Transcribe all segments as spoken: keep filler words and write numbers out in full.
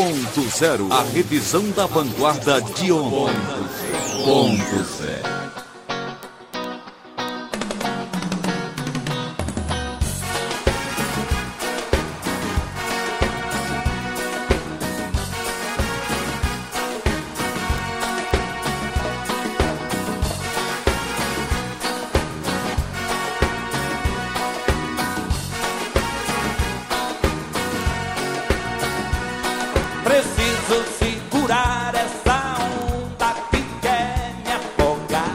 Ponto Zero, a revisão da vanguarda de ontem. Ponto Zero. Preciso segurar essa onda que quer me afogar.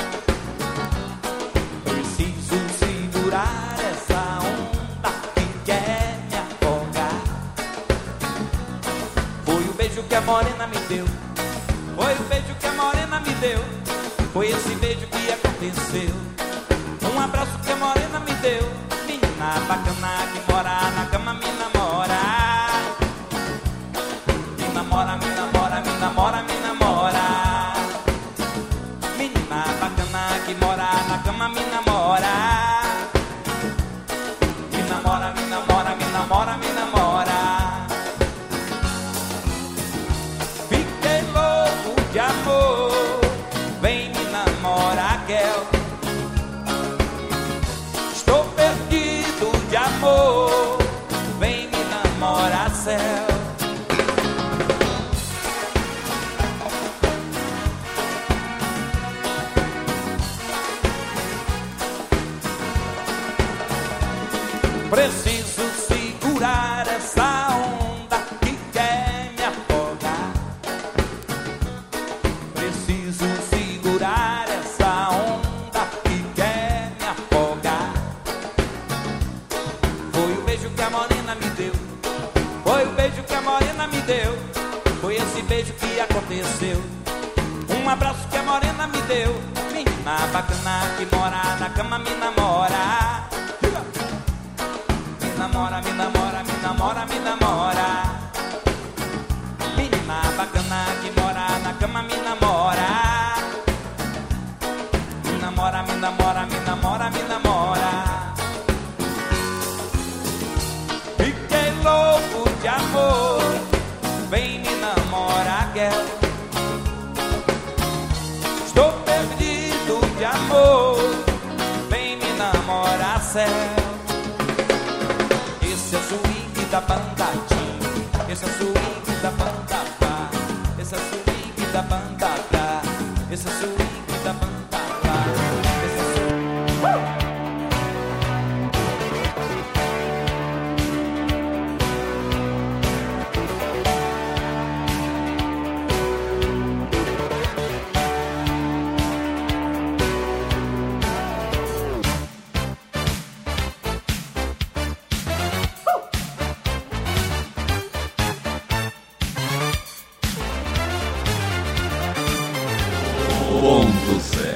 Preciso segurar essa onda que quer me afogar. Foi o beijo que a morena me deu. Foi o beijo que a morena me deu. Foi esse beijo que aconteceu. Um abraço que a morena me deu. Menina bacana que mora na cama me namora. Namora, me namora, me namora, me namora. Menina bacana que mora na cama me namora. Me namora, me namora, me namora, me namora. Fiquei louco de amor. Vem me namorar, Kel. Estou perdido de amor. Vem me namorar, Céu. Preciso segurar essa onda que quer me afogar. Preciso segurar essa onda que quer me afogar. Foi o beijo que a morena me deu. Foi o beijo que a morena me deu. Foi esse beijo que aconteceu. Um abraço que a morena me deu. Menina bacana que mora na cama me namora. Me namora, me namora, me namora, me namora. Menina bacana que mora na cama me namora. Me namora, me namora, me namora, me namora. Fiquei louco de amor. Vem me namorar, Kel. Estou perdido de amor. Vem me namorar, Céu. Esse é o swing da banda Tim. Esse é o swing da banda Pá. Esse é o swing da banda Dá. Esse é o swing da banda Lá. Esse é o swing... uh! Ponto Zero.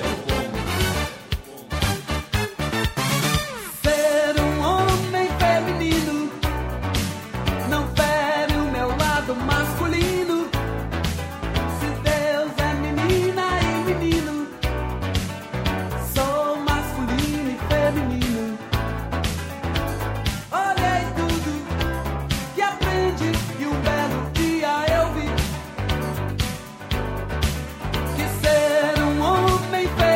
Ser um homem feminino não fere o meu lado masculino. Se Deus é menina e menino, sou masculino e feminino. Olhei tudo que aprendi e um belo dia eu vi que ser um homem feminino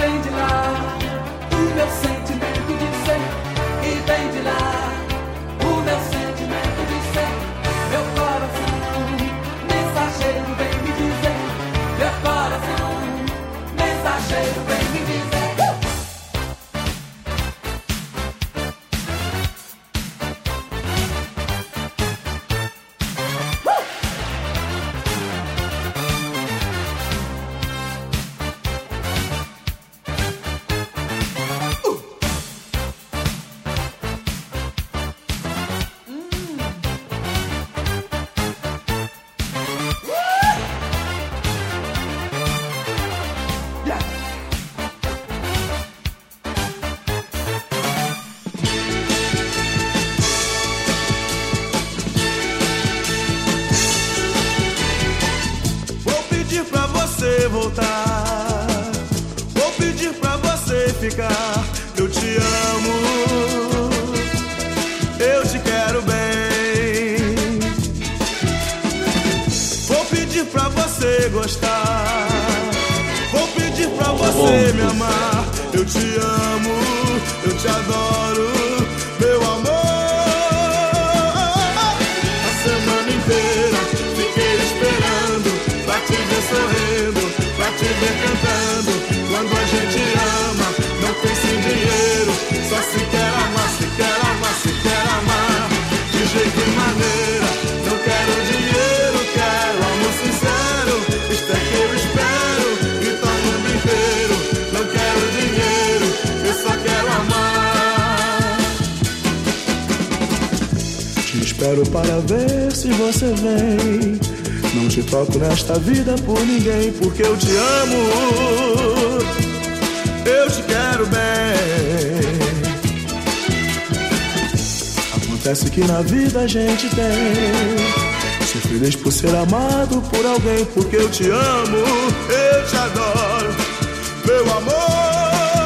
vem de lá o meu sentimento de ser. E vem de lá o meu sentimento de ser. Meu coração, mensageiro, vem me dizer. Meu coração, mensageiro, vem me dizer. Voltar, vou pedir pra você ficar. Eu te amo, eu te quero bem. Vou pedir pra você gostar, vou pedir pra você me amar. Eu te amo, eu te adoro, meu amor. A semana inteira fiquei esperando pra te ver sorrindo, pra te ver cantando. Quando a gente ama, não pensa em dinheiro, só se quer amar, se quer amar, se quer amar. De jeito e maneira, não quero dinheiro, quero amor sincero. Isto é que eu espero, grita o mundo inteiro. Não quero dinheiro, eu só quero amar. Te espero para ver se você vem. Não te troco nesta vida por ninguém, porque eu te amo, eu te quero bem. Acontece que na vida a gente tem ser feliz por ser amado por alguém, porque eu te amo, eu te adoro, meu amor.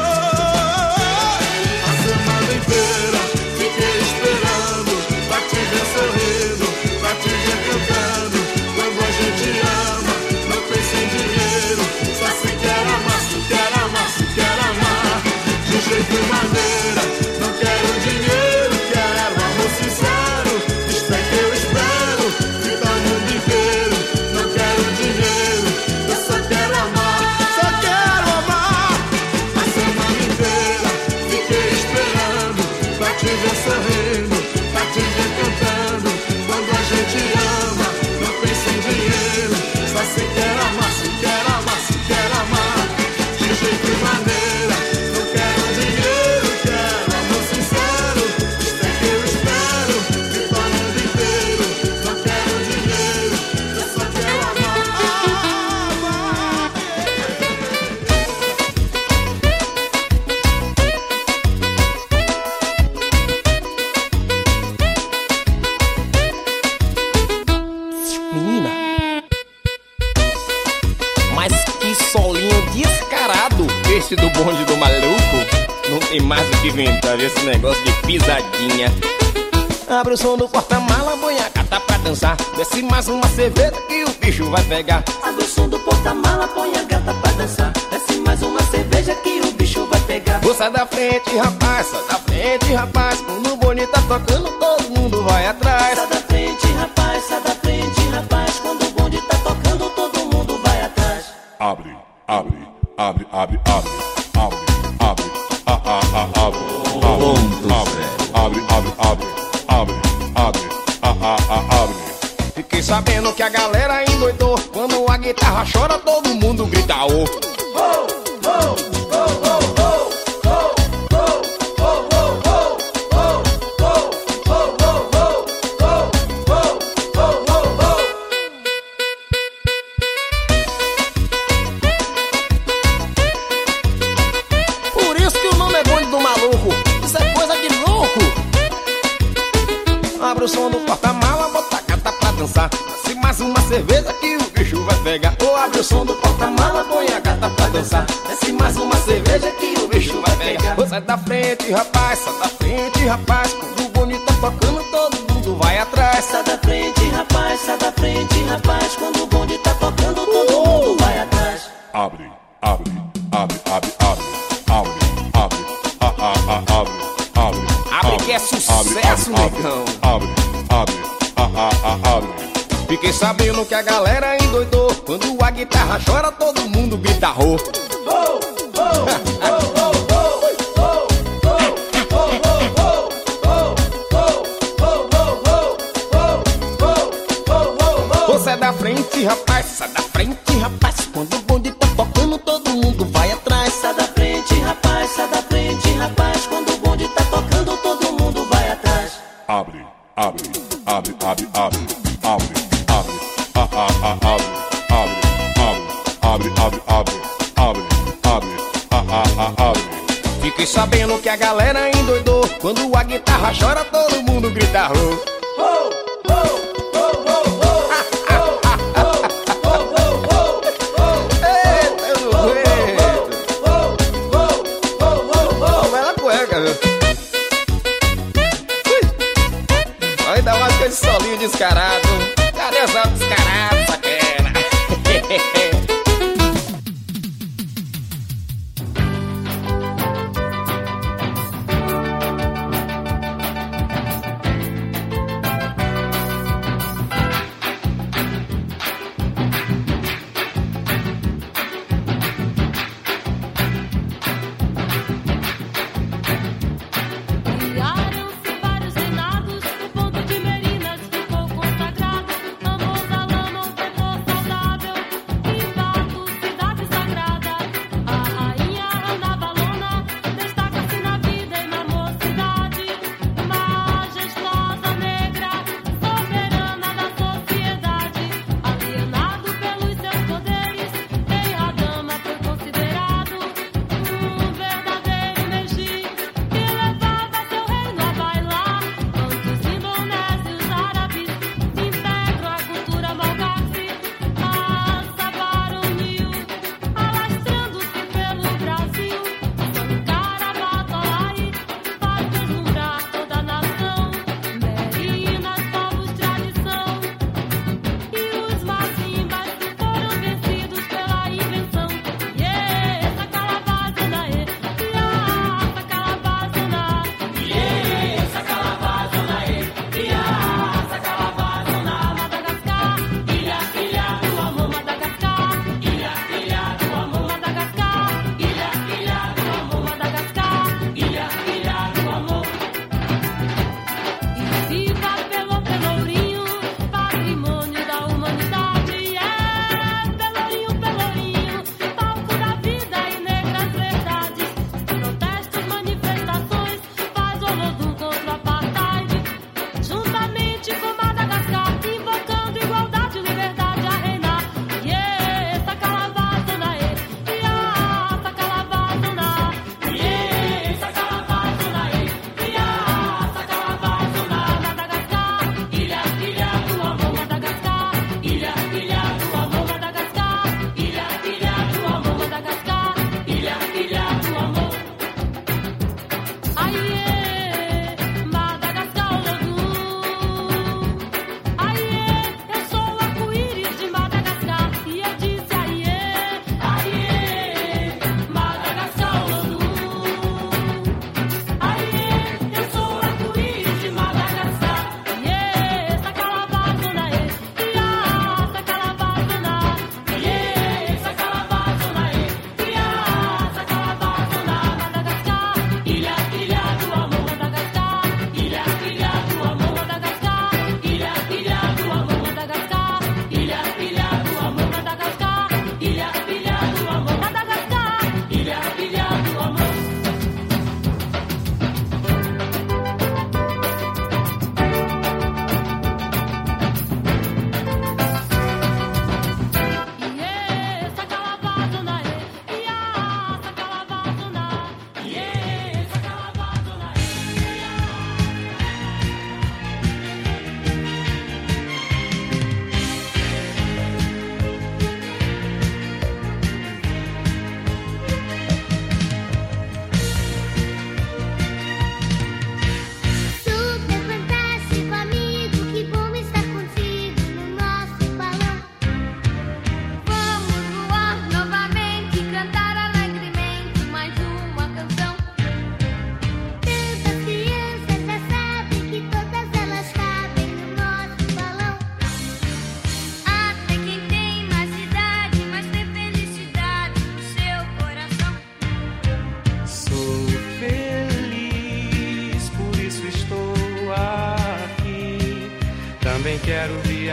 A semana inteira fiquei esperando pra te ver sorrindo, pra te ver cantando. Quando a gente ama, não pensa em dinheiro, só se quer amar, se quer amar, se quer amar. De jeito e maneira, não quero dinheiro, quero amor sincero. Isto é que eu espero, grita o mundo inteiro. Não quero dinheiro, eu só quero amar, só quero amar. A semana inteira fiquei esperando pra te ver sorrindo, pra te ver cantando. Quando a gente ama, não pensa em dinheiro, só se quer amar, se quer amar, se quer amar. De jeito e maneira, não quero dinheiro, quero amor sincero. Isto é que eu espero, grita o mundo inteiro. Não quero dinheiro, eu só quero amar. Menina, mas que solinho descarado esse do bonde do maluco. Não tem mais o que inventar esse negócio de pisadinha. Abre o som do porta-mala, põe a gata pra dançar. Desce mais uma cerveja que o bicho vai pegar. Abre o som do porta-mala, põe a gata pra dançar. Desce mais uma cerveja que o bicho vai pegar. Ô, sai da frente, rapaz, sai da frente, rapaz. Quando o bonde tá tocando, todo mundo vai atrás. Sai da frente, rapaz, sai da frente, rapaz. Quando o bonde tá tocando, todo mundo vai atrás. Abre, abre, abre, abre, abre, abre, abre, a, a, a, abre, abre, abre, abre, abre, abre, abre, a, a, a, abre. Fiquei sabendo que a galera endoidou. Quando a guitarra chora, todo mundo grita ô. Por isso que o nome é bonde do maluco. Isso é coisa de louco. Abre o som do porta-mala, bota a gata pra dançar. Se mais uma cerveja que o bicho vai pegar. Ou abre o som do porta-mala, põe a gata pra dançar. Desce mais uma cerveja que o bicho vai pegar. Ô, sai da frente, rapaz, sai da frente, rapaz. Quando o bonito tá tocando, todo mundo vai atrás. Sai da frente, rapaz, sai da frente, rapaz. Quando o bonde tá tocando, todo mundo vai atrás. Abre, abre, abre, abre, abre. Fiquei sabendo que a galera endoidou. Quando a guitarra chora, todo mundo grita ro. Você é da frente, rapaz, sai da frente, rapaz. Quando o bonde tá tocando, todo mundo vai atrás. Sai da frente, rapaz, sai da frente, rapaz. Quando o bonde tá tocando, todo mundo vai atrás. Abre, abre, abre, abre, abre, abre, abre, a, a, a, abre, abre, abre, abre, abre, abre, abre, a, a, a, abre. Fiquei sabendo que a galera endoidou. Quando a guitarra chora, todo mundo grita ro. Vai dar uma coisa solinho descarado. Cadê os altos descarados, sacana? Criaram-se vários reinados, o ponto de Merinas ficou consagrado. Amor da lama, o petróleo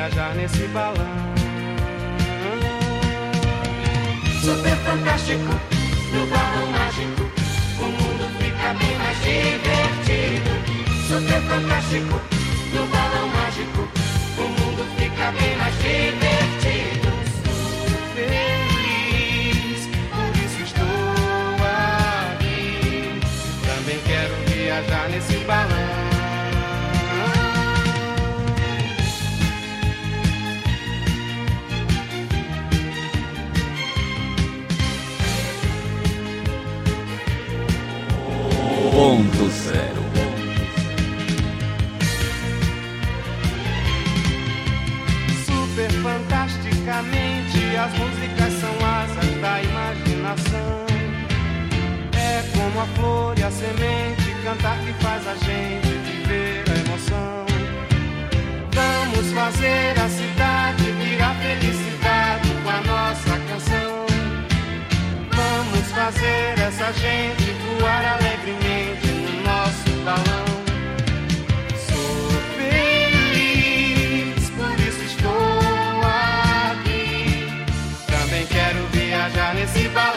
viajar nesse balão. Super fantástico, no balão mágico, o mundo fica bem mais divertido. Super fantástico, no balão mágico, o mundo fica bem mais divertido. Feliz, por isso estou aqui. Também quero viajar nesse balão. Ponto zero. Super fantasticamente, as músicas são asas da imaginação. É como a flor e a semente, cantar que faz a gente viver a emoção. Vamos fazer a cidade virar felicidade com a nossa canção. Vamos fazer essa gente voar alegremente no nosso balão. Sou feliz, por isso estou aqui. Também quero viajar nesse balão.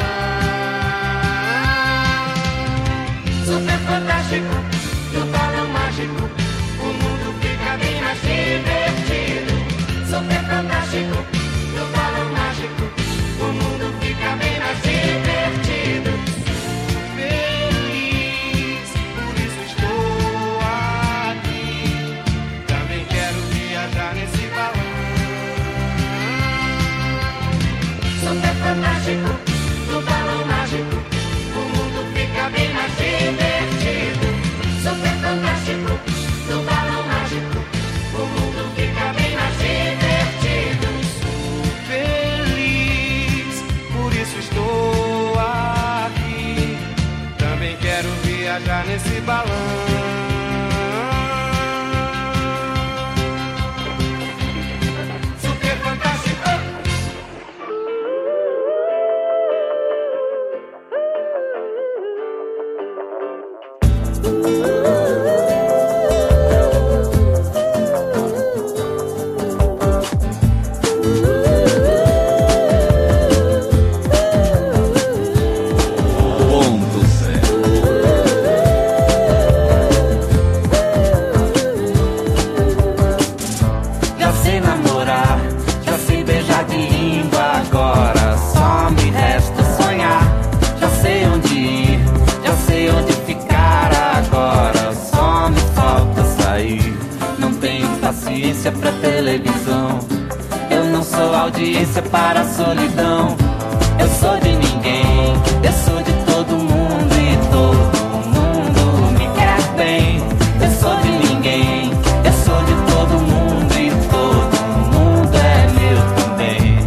Super fantástico, no balão mágico, o mundo fica bem mais divertido. Super fantástico, no balão mágico, o mundo fica bem mais divertido. Feliz, por isso estou aqui. Também quero viajar nesse balão. Super fantástico, no balão mágico, o mundo fica bem mais divertido. Super fantástico, no balão mágico, o mundo fica bem mais divertido. Feliz, por isso estou aqui. Também quero viajar nesse balão. Super fantástico. Ponto zero. Já sei namorar, já sei beijar de língua, agora só me resta sonhar. Já sei onde ir, já sei onde ficar, agora só me falta sair. Não tenho paciência pra televisão, eu não sou audiência para a solidão. Eu sou de ninguém, eu sou de todo mundo e todo mundo me quer bem. Eu sou de ninguém, eu sou de todo mundo e todo mundo é meu também.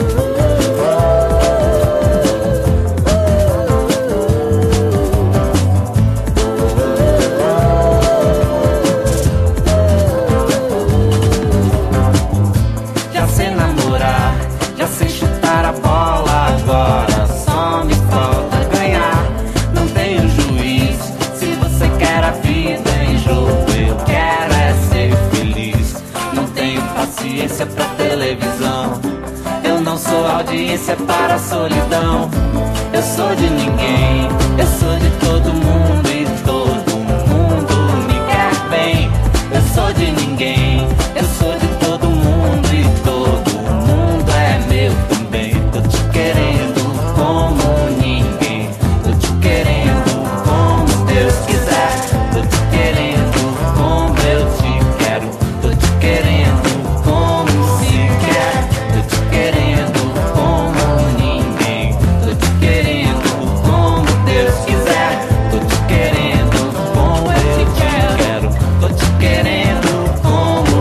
Já sei namorar, já sei chutar a bola, agora só me falta ganhar. Não tenho juiz, se você quer a vida em jogo, eu quero é ser feliz. Não tenho paciência pra televisão, eu não sou audiência para a solidão. Eu sou de ninguém, eu sou de todo mundo e todo mundo me quer bem. Eu sou de ninguém, eu sou de todo mundo e todo mundo é meu também. Tô te querendo como ninguém, tô te querendo como Deus quiser. Tô te querendo como eu te quero, tô te querendo como se quer. Tô te querendo como ninguém, tô te querendo como Deus quiser. Tô te querendo como eu te quero, tô te querendo como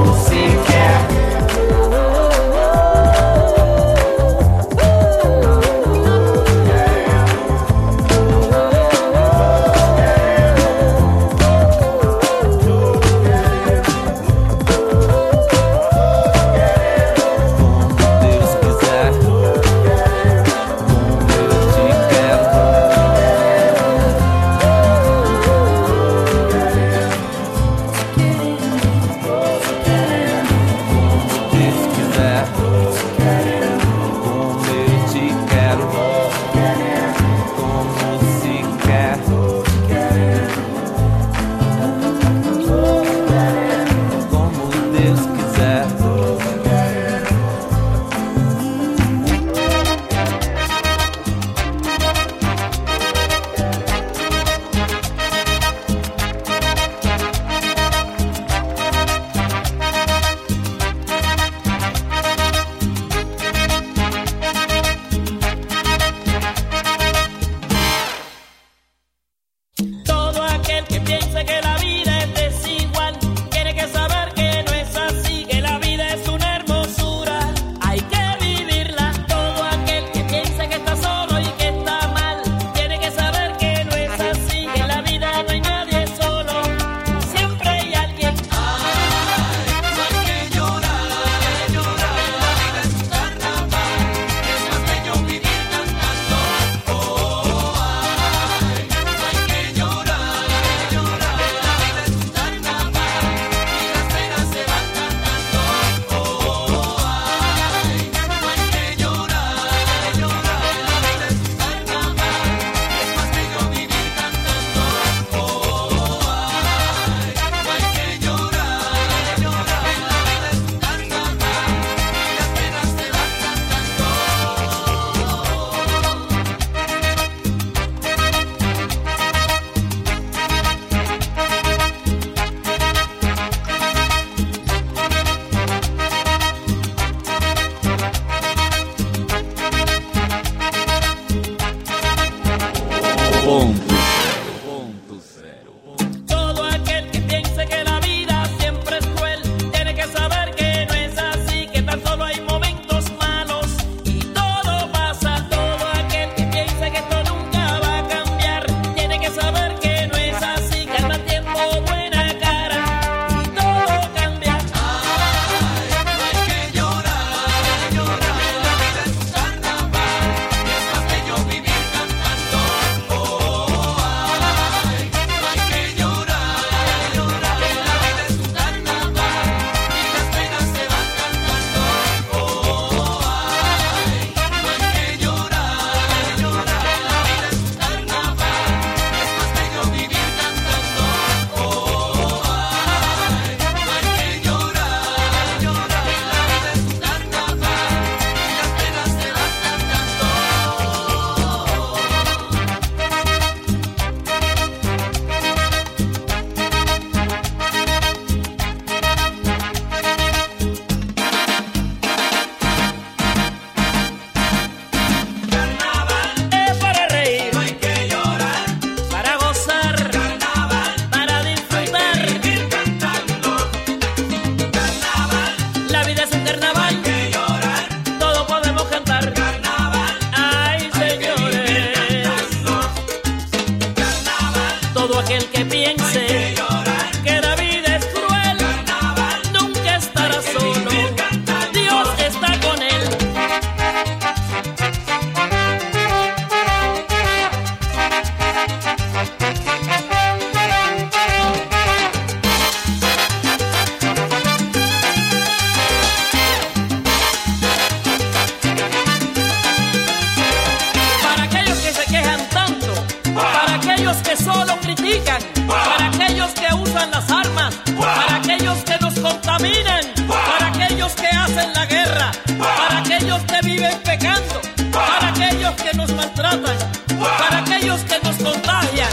para aquellos que viven pecando, para aquellos que nos maltratan, para aquellos que nos contagian.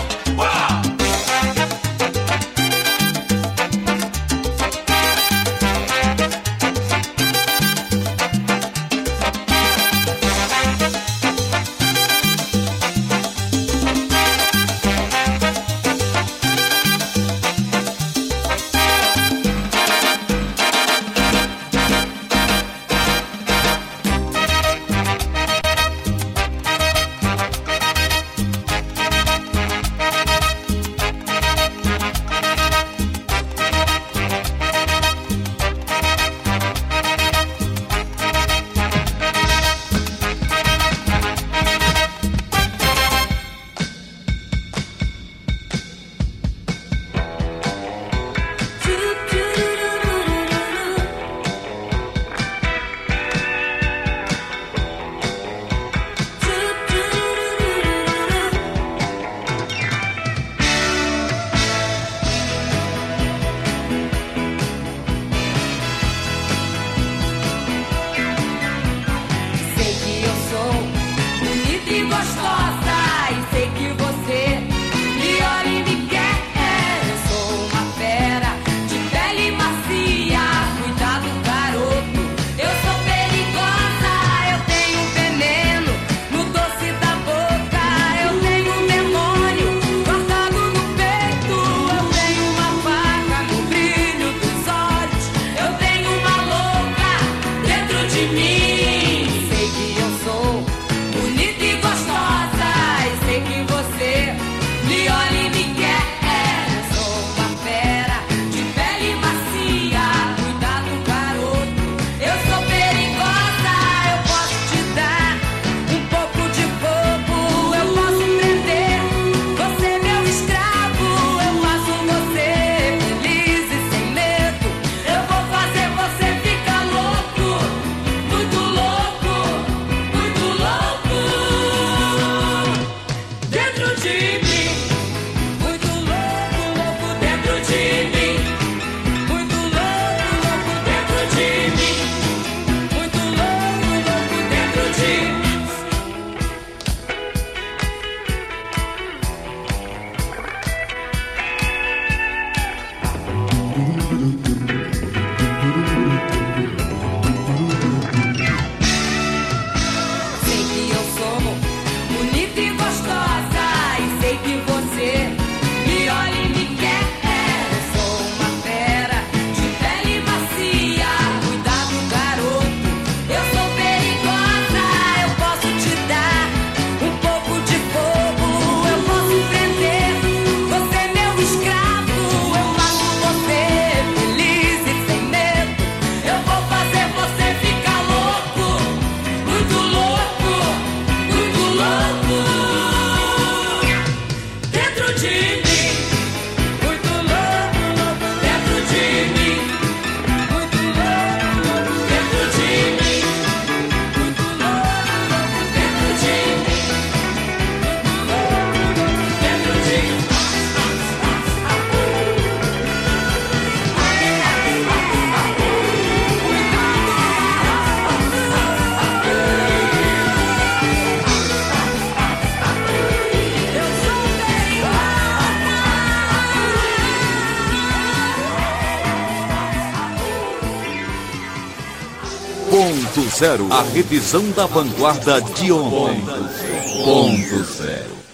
Ponto Zero, a revisão da vanguarda de ontem. Ponto Zero.